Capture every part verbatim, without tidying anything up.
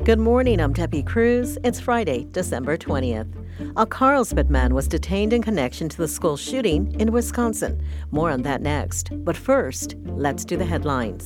Good morning, I'm Debbie Cruz. It's Friday, December twentieth. A Carlsbad man was detained in connection to the school shooting in Wisconsin. More on that next. But first, let's do the headlines.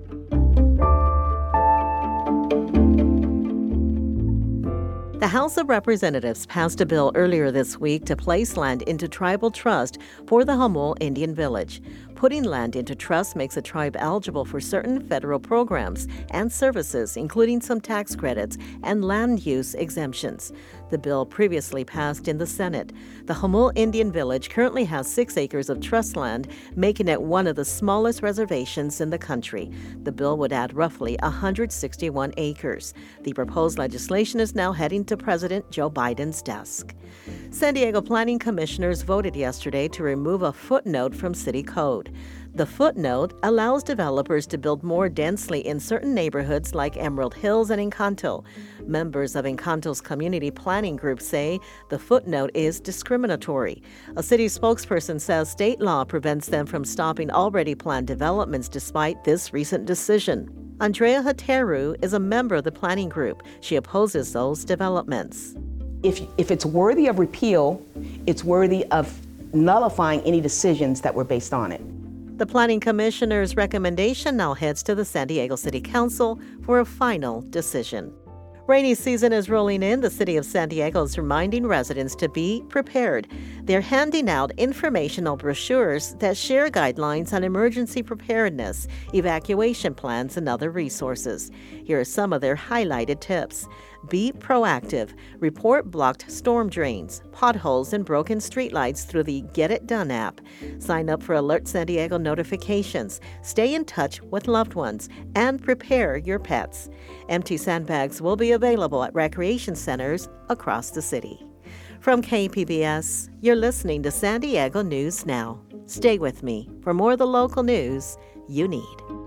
The House of Representatives passed a bill earlier this week to place land into tribal trust for the Jamul Indian Village. Putting land into trust makes a tribe eligible for certain federal programs and services, including some tax credits and land use exemptions. The bill previously passed in the Senate. The Jamul Indian Village currently has six acres of trust land, making it one of the smallest reservations in the country. The bill would add roughly one hundred sixty-one acres. The proposed legislation is now heading to President Joe Biden's desk. San Diego Planning Commissioners voted yesterday to remove a footnote from City Code. The footnote allows developers to build more densely in certain neighborhoods like Emerald Hills and Encanto. Members of Encanto's community planning group say the footnote is discriminatory. A city spokesperson says state law prevents them from stopping already planned developments despite this recent decision. Andrea Hateru is a member of the planning group. She opposes those developments. If, if it's worthy of repeal, it's worthy of nullifying any decisions that were based on it. The Planning Commissioner's recommendation now heads to the San Diego City Council for a final decision. Rainy season is rolling in. The city of San Diego is reminding residents to be prepared. They're handing out informational brochures that share guidelines on emergency preparedness, evacuation plans, and other resources. Here are some of their highlighted tips. Be proactive. Report blocked storm drains, potholes, and broken streetlights through the Get It Done app. Sign up for Alert San Diego notifications. Stay in touch with loved ones and prepare your pets. Empty sandbags will be available at recreation centers across the city. From K P B S, you're listening to San Diego News Now. Stay with me for more of the local news you need.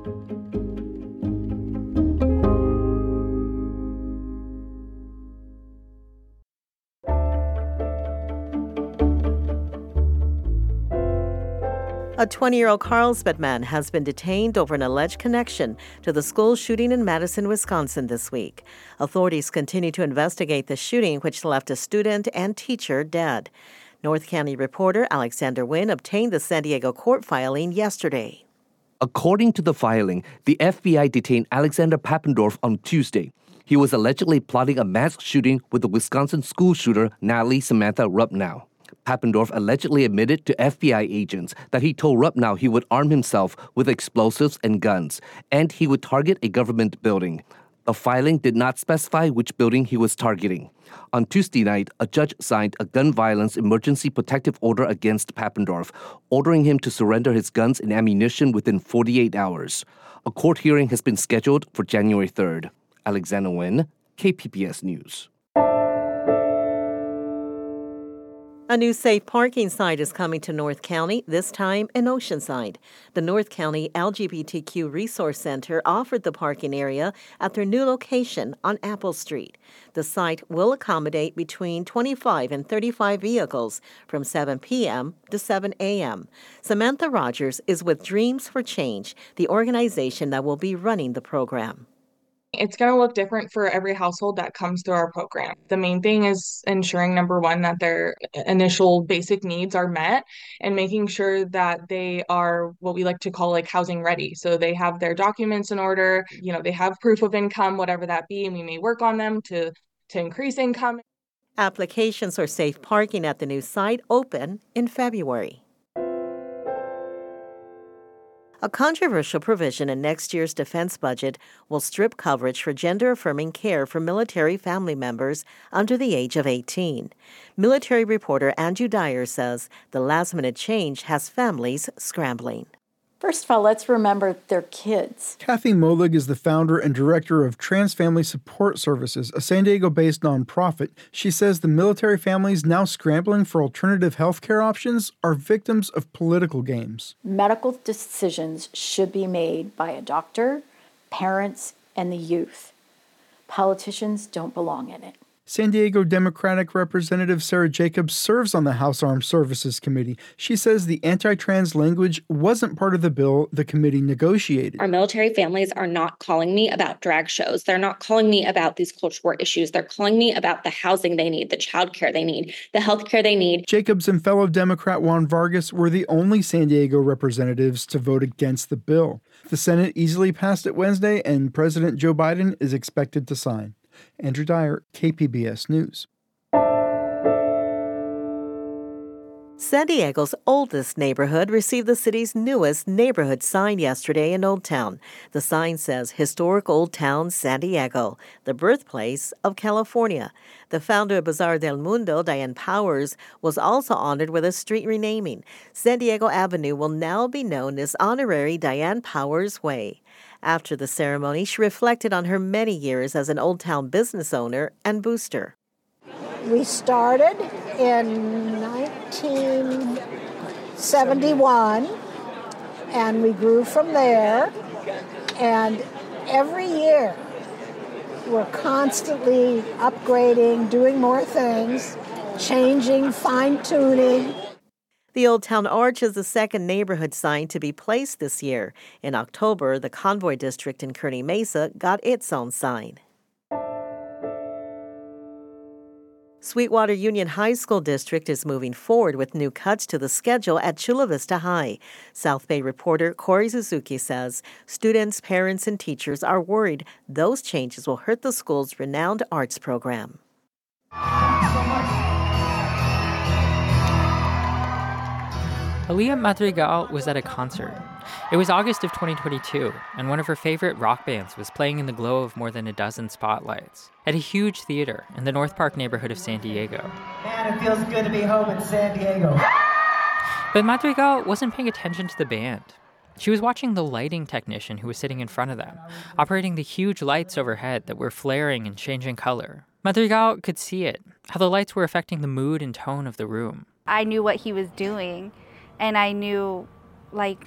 A twenty-year-old Carlsbad man has been detained over an alleged connection to the school shooting in Madison, Wisconsin this week. Authorities continue to investigate the shooting, which left a student and teacher dead. North County reporter Alexander Nguyen obtained the San Diego court filing yesterday. According to the filing, the F B I detained Alexander Pappendorf on Tuesday. He was allegedly plotting a mass shooting with the Wisconsin school shooter Natalie Samantha Rupnow. Pappendorf allegedly admitted to F B I agents that he told Rupnow he would arm himself with explosives and guns, and he would target a government building. The filing did not specify which building he was targeting. On Tuesday night, a judge signed a gun violence emergency protective order against Pappendorf, ordering him to surrender his guns and ammunition within forty-eight hours. A court hearing has been scheduled for January third. Alexander Nguyen, K P B S News. A new safe parking site is coming to North County, this time in Oceanside. The North County L G B T Q Resource Center offered the parking area at their new location on Apple Street. The site will accommodate between twenty-five and thirty-five vehicles from seven p.m. to seven a.m. Samantha Rogers is with Dreams for Change, the organization that will be running the program. It's going to look different for every household that comes through our program. The main thing is ensuring, number one, that their initial basic needs are met and making sure that they are what we like to call like housing ready. So they have their documents in order, you know, they have proof of income, whatever that be, and we may work on them to, to increase income. Applications for safe parking at the new site open in February. A controversial provision in next year's defense budget will strip coverage for gender-affirming care for military family members under the age of eighteen. Military reporter Andrew Dyer says the last-minute change has families scrambling. First of all, let's remember they're kids. Kathy Molig is the founder and director of Trans Family Support Services, a San Diego-based nonprofit. She says the military families now scrambling for alternative health care options are victims of political games. Medical decisions should be made by a doctor, parents, and the youth. Politicians don't belong in it. San Diego Democratic Representative Sarah Jacobs serves on the House Armed Services Committee. She says the anti-trans language wasn't part of the bill the committee negotiated. Our military families are not calling me about drag shows. They're not calling me about these culture war issues. They're calling me about the housing they need, the childcare they need, the healthcare they need. Jacobs and fellow Democrat Juan Vargas were the only San Diego representatives to vote against the bill. The Senate easily passed it Wednesday, and President Joe Biden is expected to sign. Andrew Dyer, K P B S News. San Diego's oldest neighborhood received the city's newest neighborhood sign yesterday in Old Town. The sign says Historic Old Town San Diego, the birthplace of California. The founder of Bazaar del Mundo, Diane Powers, was also honored with a street renaming. San Diego Avenue will now be known as Honorary Diane Powers Way. After the ceremony, she reflected on her many years as an Old Town business owner and booster. We started in nineteen seventy-one, and we grew from there. And every year, we're constantly upgrading, doing more things, changing, fine-tuning. The Old Town Arch is the second neighborhood sign to be placed this year. In October, the Convoy District in Kearny Mesa got its own sign. Sweetwater Union High School District is moving forward with new cuts to the schedule at Chula Vista High. South Bay reporter Corey Suzuki says students, parents, and teachers are worried those changes will hurt the school's renowned arts program. Aaliyah Madrigal was at a concert. It was August of twenty twenty-two, and one of her favorite rock bands was playing in the glow of more than a dozen spotlights at a huge theater in the North Park neighborhood of San Diego. Man, it feels good to be home in San Diego. But Madrigal wasn't paying attention to the band. She was watching the lighting technician who was sitting in front of them, operating the huge lights overhead that were flaring and changing color. Madrigal could see it, how the lights were affecting the mood and tone of the room. I knew what he was doing, and I knew, like,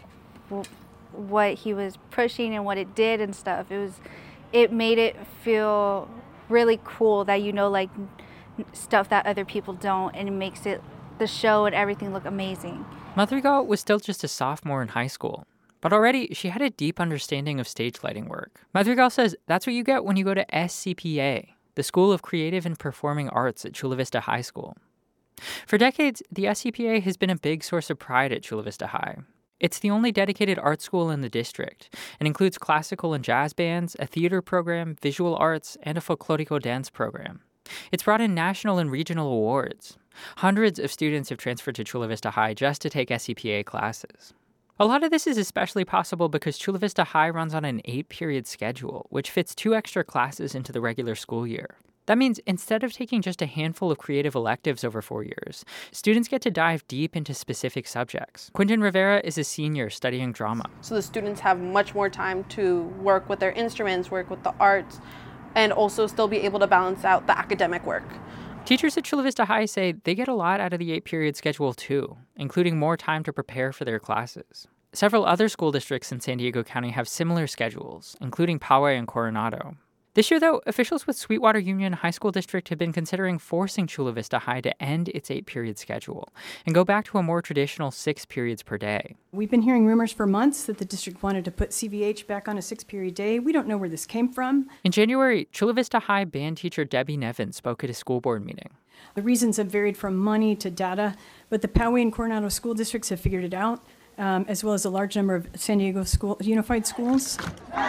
what he was pushing and what it did and stuff. It was, it made it feel really cool that you know, like, stuff that other people don't, and it makes it, the show and everything look amazing. Madrigal was still just a sophomore in high school, but already she had a deep understanding of stage lighting work. Madrigal says that's what you get when you go to S C P A, the School of Creative and Performing Arts at Chula Vista High School. For decades, the S C P A has been a big source of pride at Chula Vista High. It's the only dedicated art school in the district and includes classical and jazz bands, a theater program, visual arts, and a folklorico dance program. It's brought in national and regional awards. Hundreds of students have transferred to Chula Vista High just to take S C P A classes. A lot of this is especially possible because Chula Vista High runs on an eight-period schedule, which fits two extra classes into the regular school year. That means instead of taking just a handful of creative electives over four years, students get to dive deep into specific subjects. Quinton Rivera is a senior studying drama. So the students have much more time to work with their instruments, work with the arts, and also still be able to balance out the academic work. Teachers at Chula Vista High say they get a lot out of the eight-period schedule too, including more time to prepare for their classes. Several other school districts in San Diego County have similar schedules, including Poway and Coronado. This year, though, officials with Sweetwater Union High School District have been considering forcing Chula Vista High to end its eight-period schedule and go back to a more traditional six periods per day. We've been hearing rumors for months that the district wanted to put C V H back on a six-period day. We don't know where this came from. In January, Chula Vista High band teacher Debbie Nevin spoke at a school board meeting. The reasons have varied from money to data, but the Poway and Coronado school districts have figured it out, um, as well as a large number of San Diego school, unified schools.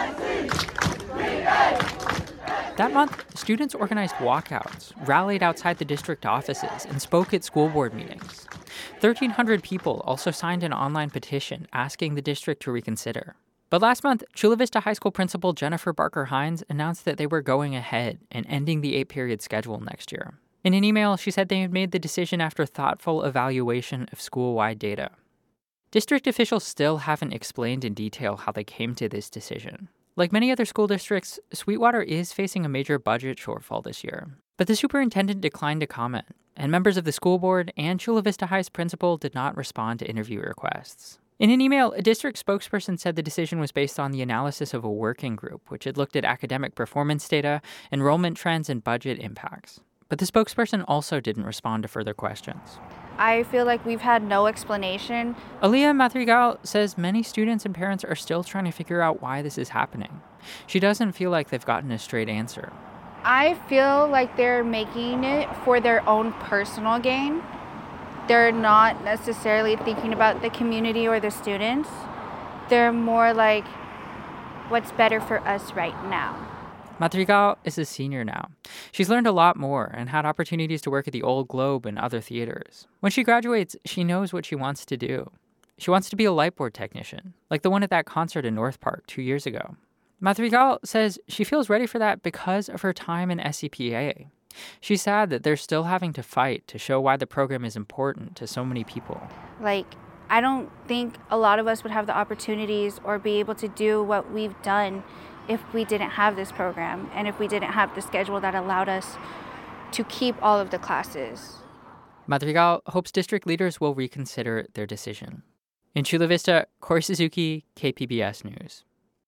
That month, students organized walkouts, rallied outside the district offices, and spoke at school board meetings. thirteen hundred people also signed an online petition asking the district to reconsider. But last month, Chula Vista High School principal Jennifer Barker Hines announced that they were going ahead and ending the eight-period schedule next year. In an email, she said they had made the decision after thoughtful evaluation of school-wide data. District officials still haven't explained in detail how they came to this decision. Like many other school districts, Sweetwater is facing a major budget shortfall this year. But the superintendent declined to comment, and members of the school board and Chula Vista High's principal did not respond to interview requests. In an email, a district spokesperson said the decision was based on the analysis of a working group, which had looked at academic performance data, enrollment trends, and budget impacts. But the spokesperson also didn't respond to further questions. I feel like we've had no explanation. Aaliyah Madrigal says many students and parents are still trying to figure out why this is happening. She doesn't feel like they've gotten a straight answer. I feel like they're making it for their own personal gain. They're not necessarily thinking about the community or the students. They're more like, what's better for us right now? Madrigal is a senior now. She's learned a lot more and had opportunities to work at the Old Globe and other theaters. When she graduates, she knows what she wants to do. She wants to be a lightboard technician, like the one at that concert in North Park two years ago. Madrigal says she feels ready for that because of her time in S C P A. She's sad that they're still having to fight to show why the program is important to so many people. Like, I don't think a lot of us would have the opportunities or be able to do what we've done if we didn't have this program and if we didn't have the schedule that allowed us to keep all of the classes. Madrigal hopes district leaders will reconsider their decision. In Chula Vista, Corey Suzuki, K P B S News.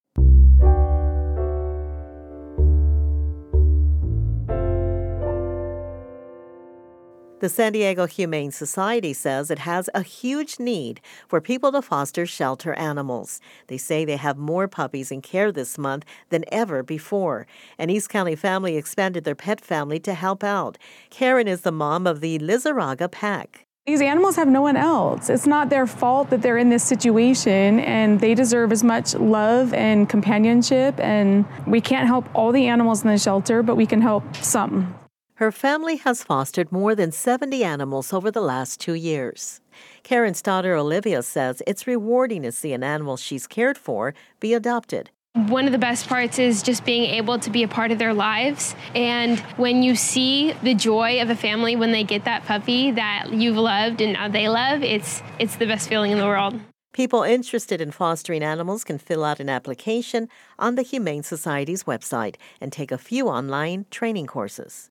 The San Diego Humane Society says it has a huge need for people to foster shelter animals. They say they have more puppies in care this month than ever before. An East County family expanded their pet family to help out. Karen is the mom of the Lizarraga pack. These animals have no one else. It's not their fault that they're in this situation, and they deserve as much love and companionship. And we can't help all the animals in the shelter, but we can help some. Her family has fostered more than seventy animals over the last two years. Karen's daughter Olivia says it's rewarding to see an animal she's cared for be adopted. One of the best parts is just being able to be a part of their lives. And when you see the joy of a family when they get that puppy that you've loved and now they love, it's it's the best feeling in the world. People interested in fostering animals can fill out an application on the Humane Society's website and take a few online training courses.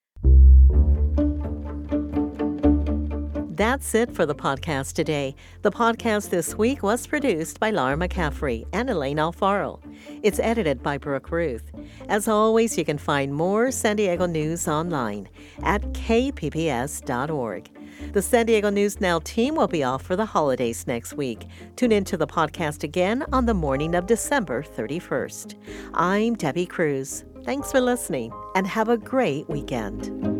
That's it for the podcast today. The podcast this week was produced by Laura McCaffrey and Elaine Alfaro. It's edited by Brooke Ruth. As always, you can find more San Diego news online at k p b s dot org. The San Diego News Now team will be off for the holidays next week. Tune in to the podcast again on the morning of December thirty-first. I'm Debbie Cruz. Thanks for listening and have a great weekend.